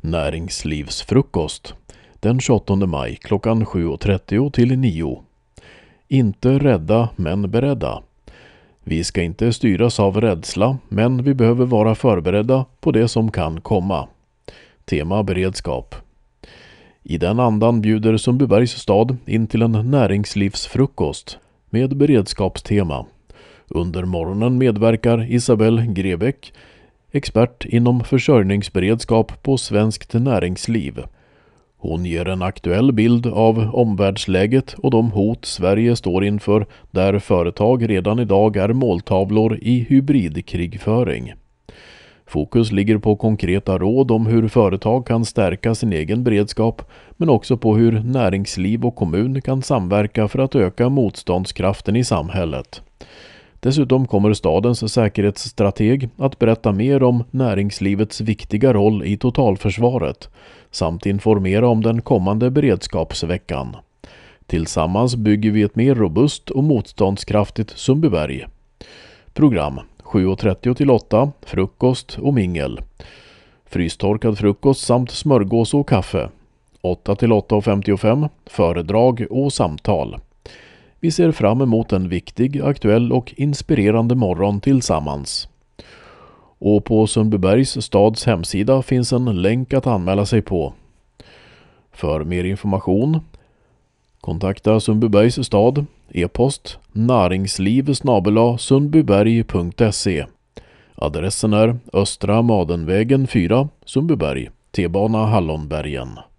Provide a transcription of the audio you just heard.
Näringslivsfrukost den 28 maj klockan 7.30 till 9. Inte rädda men beredda. Vi ska inte styras av rädsla, men vi behöver vara förberedda på det som kan komma. Tema beredskap. I den andan bjuder Sundbybergs stad in till en näringslivsfrukost med beredskapstema. Under morgonen medverkar Isabelle Grebeck, expert inom försörjningsberedskap på svenskt näringsliv. Hon ger en aktuell bild av omvärldsläget och de hot Sverige står inför, där företag redan idag är måltavlor i hybridkrigföring. Fokus ligger på konkreta råd om hur företag kan stärka sin egen beredskap, men också på hur näringsliv och kommun kan samverka för att öka motståndskraften i samhället. Dessutom kommer stadens säkerhetsstrateg att berätta mer om näringslivets viktiga roll i totalförsvaret samt informera om den kommande beredskapsveckan. Tillsammans bygger vi ett mer robust och motståndskraftigt Sundbyberg. Program 7.30 till 8, frukost och mingel. Frystorkad frukost samt smörgås och kaffe. 8 till 8.55, föredrag och samtal. Vi ser fram emot en viktig, aktuell och inspirerande morgon tillsammans. Och på Sundbybergs stads hemsida finns en länk att anmäla sig på. För mer information kontakta Sundbybergs stad, e-post näringsliv@sundbyberg.se. Adressen är Östra Madenvägen 4, Sundbyberg, T-bana Hallonbergen.